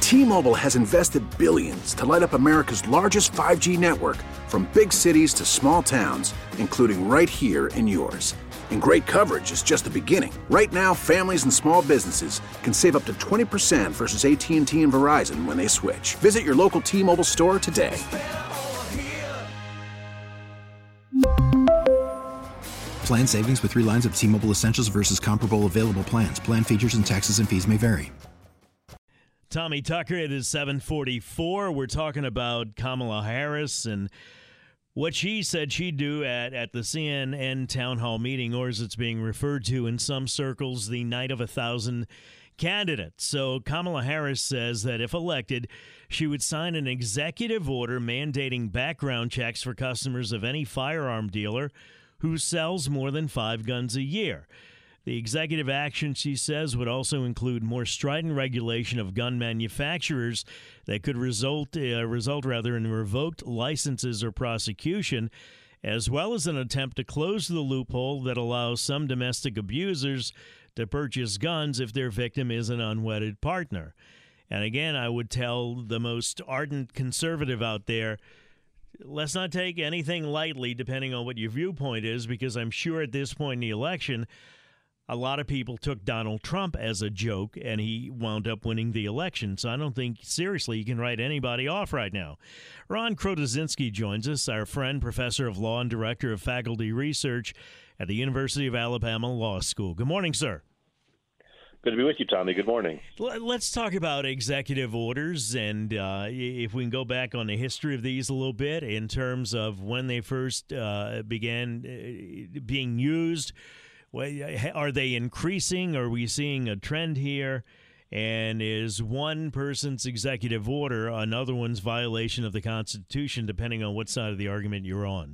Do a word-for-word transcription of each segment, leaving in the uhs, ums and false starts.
T-Mobile has invested billions to light up America's largest five G network, from big cities to small towns, including right here in yours. And great coverage is just the beginning. Right now, families and small businesses can save up to twenty percent versus A T and T and Verizon when they switch. Visit your local T-Mobile store today. Plan savings with three lines of T-Mobile Essentials versus comparable available plans. Plan features and taxes and fees may vary. Tommy Tucker, it is seven forty-four. We're talking about Kamala Harris and what she said she'd do at, at the C N N town hall meeting, or as it's being referred to in some circles, the night of a thousand candidates. So Kamala Harris says that if elected, she would sign an executive order mandating background checks for customers of any firearm dealer who sells more than five guns a year. The executive action, she says, would also include more strident regulation of gun manufacturers that could result, uh, result rather in revoked licenses or prosecution, as well as an attempt to close the loophole that allows some domestic abusers to purchase guns if their victim is an unwedded partner. And again, I would tell the most ardent conservative out there, let's not take anything lightly depending on what your viewpoint is, because I'm sure at this point in the election, a lot of people took Donald Trump as a joke, and he wound up winning the election. So I don't think, seriously, you can write anybody off right now. Ron Krotoszynski joins us, our friend, professor of law and director of faculty research at the University of Alabama Law School. Good morning, sir. Good to be with you, Tommy. Good morning. Let's talk about executive orders, and uh, if we can go back on the history of these a little bit in terms of when they first uh, began uh, being used. Are they increasing? Are we seeing a trend here? And is one person's executive order another one's violation of the Constitution, depending on what side of the argument you're on?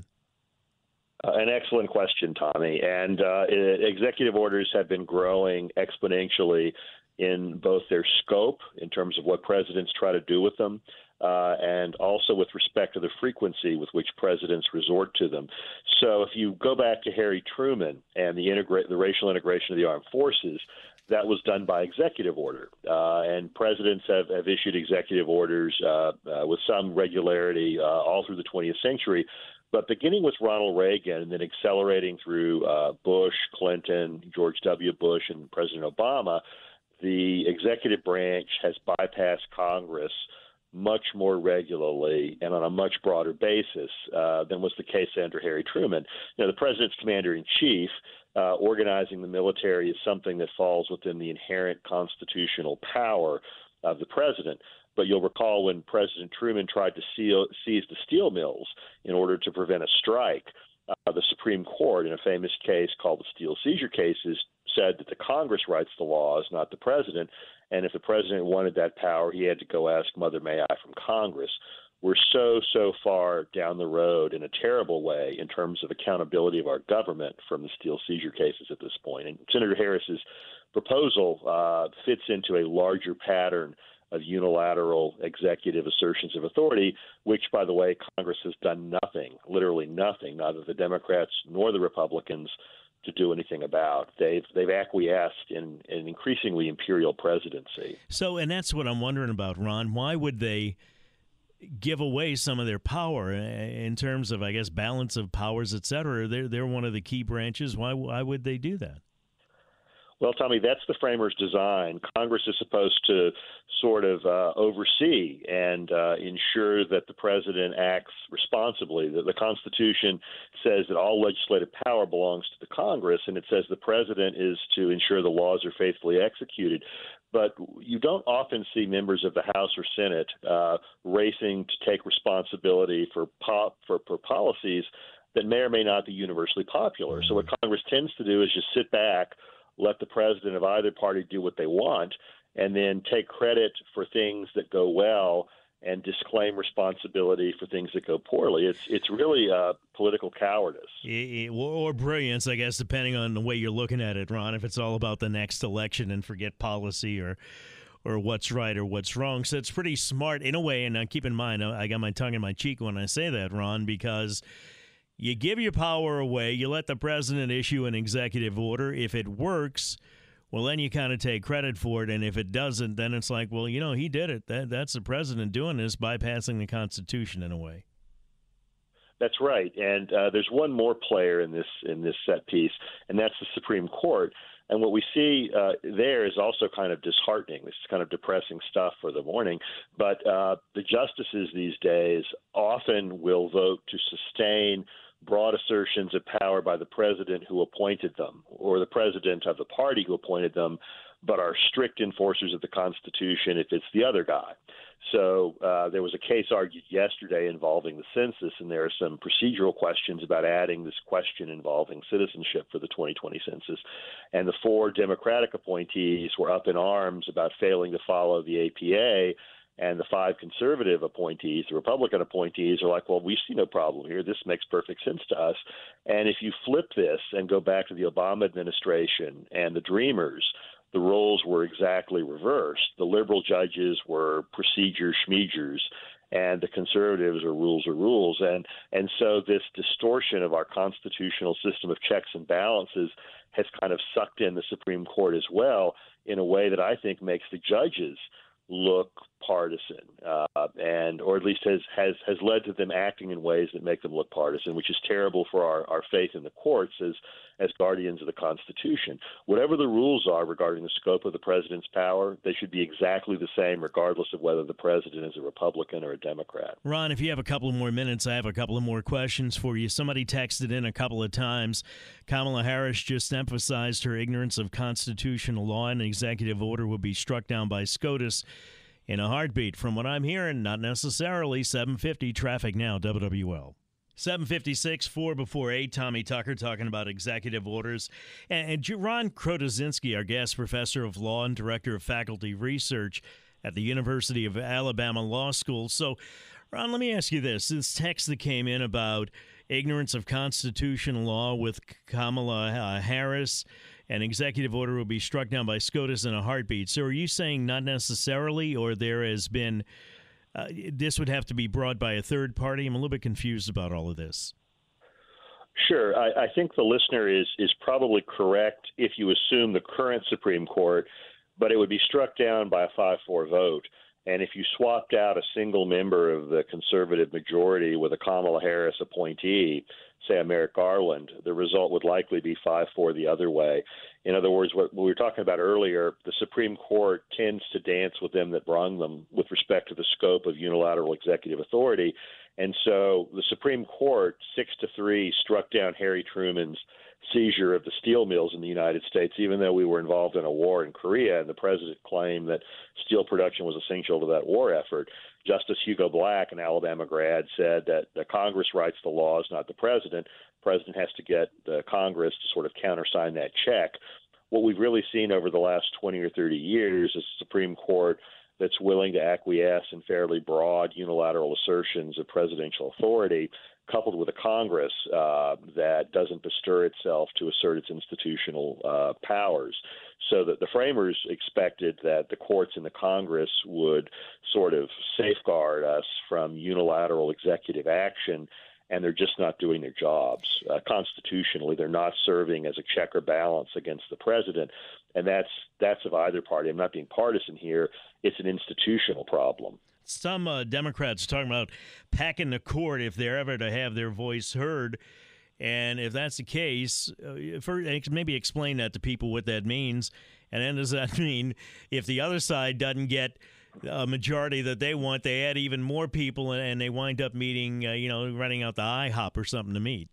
Uh, an excellent question, Tommy. And uh, executive orders have been growing exponentially in both their scope, in terms of what presidents try to do with them, uh, and also with respect to the frequency with which presidents resort to them. So if you go back to Harry Truman and the, integra- the racial integration of the armed forces, that was done by executive order. Uh, and presidents have, have issued executive orders uh, uh, with some regularity uh, all through the twentieth century. But beginning with Ronald Reagan and then accelerating through uh, Bush, Clinton, George W. Bush, and President Obama, the executive branch has bypassed Congress much more regularly and on a much broader basis uh, than was the case under Harry Truman. You know, the president's commander-in-chief, uh, organizing the military is something that falls within the inherent constitutional power of the president. But you'll recall when President Truman tried to seal, seize the steel mills in order to prevent a strike, uh, the Supreme Court, in a famous case called the Steel Seizure Cases, said that the Congress writes the laws, not the president. And if the president wanted that power, he had to go ask Mother May I from Congress. We're so, so far down the road in a terrible way in terms of accountability of our government from the Steel Seizure Cases at this point. And Senator Harris's proposal uh, fits into a larger pattern of unilateral executive assertions of authority, which, by the way, Congress has done nothing, literally nothing, neither the Democrats nor the Republicans, to do anything about. They've they've acquiesced in an increasingly imperial presidency. So, and that's what I'm wondering about, Ron. Why would they give away some of their power in terms of, I guess, balance of powers, et cetera? They're, they're one of the key branches. Why, why would they do that? Well, Tommy, that's the framers' design. Congress is supposed to sort of uh, oversee and uh, ensure that the president acts responsibly. The, the Constitution says that all legislative power belongs to the Congress, and it says the president is to ensure the laws are faithfully executed. But you don't often see members of the House or Senate uh, racing to take responsibility for, pop, for, for policies that may or may not be universally popular. So what Congress tends to do is just sit back, let the president of either party do what they want, and then take credit for things that go well and disclaim responsibility for things that go poorly. It's it's really uh, political cowardice. Or brilliance, I guess, depending on the way you're looking at it, Ron, if it's all about the next election and forget policy or or what's right or what's wrong. So it's pretty smart in a way, and now keep in mind, I got my tongue in my cheek when I say that, Ron, because you give your power away, you let the president issue an executive order. If it works, well, then you kind of take credit for it. And if it doesn't, then it's like, well, you know, he did it. That, that's the president doing this, bypassing the Constitution in a way. That's right. And uh, there's one more player in this in this set piece, and that's the Supreme Court. And what we see uh, there is also kind of disheartening. This is kind of depressing stuff for the morning. But uh, the justices these days often will vote to sustain broad assertions of power by the president who appointed them, or the president of the party who appointed them, but are strict enforcers of the Constitution if it's the other guy. So uh, there was a case argued yesterday involving the census, and there are some procedural questions about adding this question involving citizenship for the twenty twenty census. And the four Democratic appointees were up in arms about failing to follow the A P A, and the five conservative appointees, the Republican appointees, are like, well, we see no problem here. This makes perfect sense to us. And if you flip this and go back to the Obama administration and the Dreamers, the roles were exactly reversed. The liberal judges were procedure schmeegers, and the conservatives are rules are rules. And and so this distortion of our constitutional system of checks and balances has kind of sucked in the Supreme Court as well in a way that I think makes the judges look partisan, uh, and or at least has, has has led to them acting in ways that make them look partisan, which is terrible for our, our faith in the courts as as guardians of the Constitution. Whatever the rules are regarding the scope of the president's power, they should be exactly the same regardless of whether the president is a Republican or a Democrat. Ron, if you have a couple of more minutes, I have a couple of more questions for you. Somebody texted in a couple of times. Kamala Harris just emphasized her ignorance of constitutional law, and an executive order will be struck down by SCOTUS in a heartbeat. From what I'm hearing, not necessarily. seven fifty traffic now, W W L. seven fifty-six, four before eight. Tommy Tucker talking about executive orders. And, and Ron Krotoszynski, our guest professor of law and director of faculty research at the University of Alabama Law School. So, Ron, let me ask you this. This text that came in about ignorance of constitutional law with Kamala uh, Harris, an executive order will be struck down by SCOTUS in a heartbeat. So are you saying not necessarily, or there has been uh, this would have to be brought by a third party? I'm a little bit confused about all of this. Sure. I, I think the listener is is probably correct if you assume the current Supreme Court, but it would be struck down by a five four vote. And if you swapped out a single member of the conservative majority with a Kamala Harris appointee, say a Merrick Garland, the result would likely be five four the other way. In other words, what we were talking about earlier, the Supreme Court tends to dance with them that brung them with respect to the scope of unilateral executive authority. And so the Supreme Court, six to three, struck down Harry Truman's seizure of the steel mills in the United States, even though we were involved in a war in Korea, and the president claimed that steel production was essential to that war effort. Justice Hugo Black, an Alabama grad, said that the Congress writes the laws, not the president. The president has to get the Congress to sort of countersign that check. What we've really seen over the last twenty or thirty years is a Supreme Court that's willing to acquiesce in fairly broad unilateral assertions of presidential authority, coupled with a Congress uh, that doesn't bestir itself to assert its institutional uh, powers. So that the framers expected that the courts and the Congress would sort of safeguard us from unilateral executive action, and they're just not doing their jobs. Uh, constitutionally, they're not serving as a check or balance against the president, and that's that's of either party. I'm not being partisan here. It's an institutional problem. Some uh, Democrats are talking about packing the court if they're ever to have their voice heard. And if that's the case, uh, for, maybe explain that to people what that means. And then does that mean if the other side doesn't get a majority that they want, they add even more people and they wind up meeting, uh, you know, running out the IHOP or something to meet?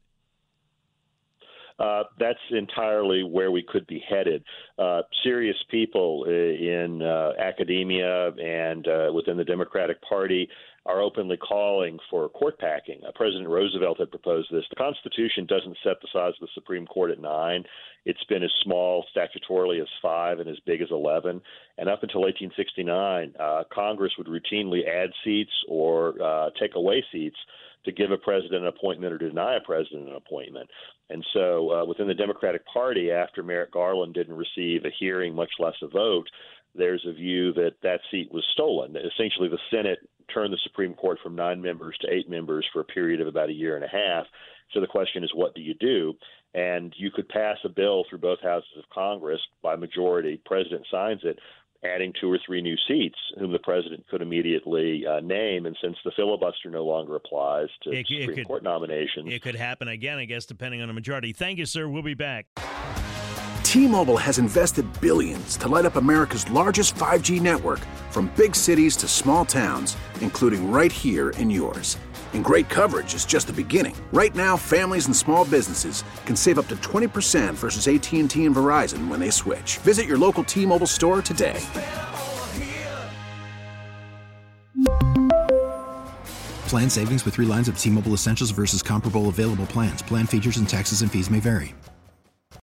Uh, that's entirely where we could be headed. Uh, serious people in uh, academia and uh, within the Democratic Party are openly calling for court packing. Uh, President Roosevelt had proposed this. The Constitution doesn't set the size of the Supreme Court at nine. It's been as small statutorily as five and as big as eleven. And up until eighteen sixty-nine, uh, Congress would routinely add seats or uh, take away seats to give a president an appointment or deny a president an appointment. And so uh, within the Democratic Party, after Merrick Garland didn't receive a hearing, much less a vote, there's a view that that seat was stolen. Essentially, the Senate turned the Supreme Court from nine members to eight members for a period of about a year and a half. So the question is, what do you do? and you could pass a bill through both houses of Congress by majority. President signs it, adding two or three new seats, whom the president could immediately uh, name. And since the filibuster no longer applies to it, Supreme it could, Court nominations, it could happen again, I guess, depending on a majority. Thank you, sir. We'll be back. T-Mobile has invested billions to light up America's largest five G network, from big cities to small towns, including right here in yours. And great coverage is just the beginning. Right now, families and small businesses can save up to twenty percent versus A T and T and Verizon when they switch. Visit your local T-Mobile store today. Plan savings with three lines of T-Mobile Essentials versus comparable available plans. Plan features and taxes and fees may vary.